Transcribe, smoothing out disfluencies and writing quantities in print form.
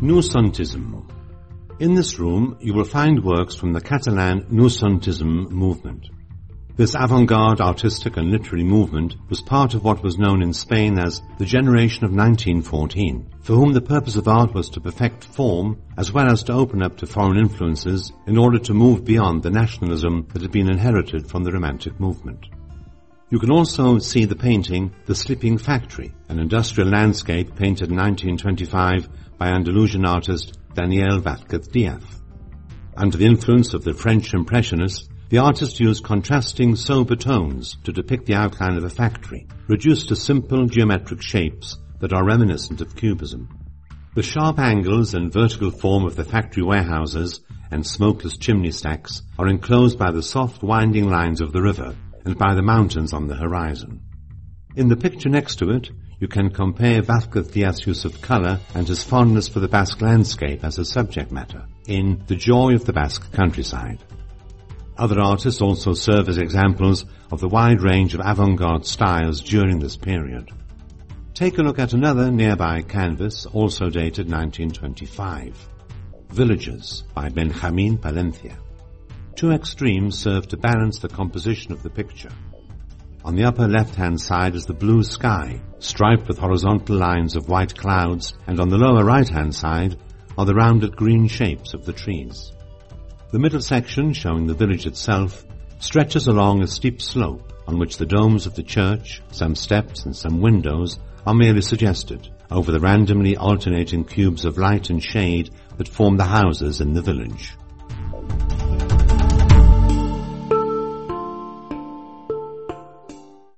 Noucentism. In this room you will find works from the Catalan Noucentism movement. This avant-garde artistic and literary movement was part of what was known in Spain as the generation of 1914, for whom the purpose of art was to perfect form as well as to open up to foreign influences in order to move beyond the nationalism that had been inherited from the Romantic movement. You can also see the painting The Sleeping Factory, an industrial landscape painted in 1925 by Andalusian artist Daniel Vázquez Díaz. Under the influence of the French Impressionists, the artist used contrasting sober tones to depict the outline of a factory, reduced to simple geometric shapes that are reminiscent of Cubism. The sharp angles and vertical form of the factory warehouses and smokeless chimney stacks are enclosed by the soft winding lines of the river and by the mountains on the horizon. In the picture next to it, you can compare Vázquez Díaz's use of colour and his fondness for the Basque landscape as a subject matter in The Joy of the Basque Countryside. Other artists also serve as examples of the wide range of avant-garde styles during this period. Take a look at another nearby canvas, also dated 1925. Villages by Benjamin Palencia. Two extremes serve to balance the composition of the picture. On the upper left-hand side is the blue sky, striped with horizontal lines of white clouds, and on the lower right-hand side are the rounded green shapes of the trees. The middle section, showing the village itself, stretches along a steep slope on which the domes of the church, some steps and some windows are merely suggested over the randomly alternating cubes of light and shade that form the houses in the village.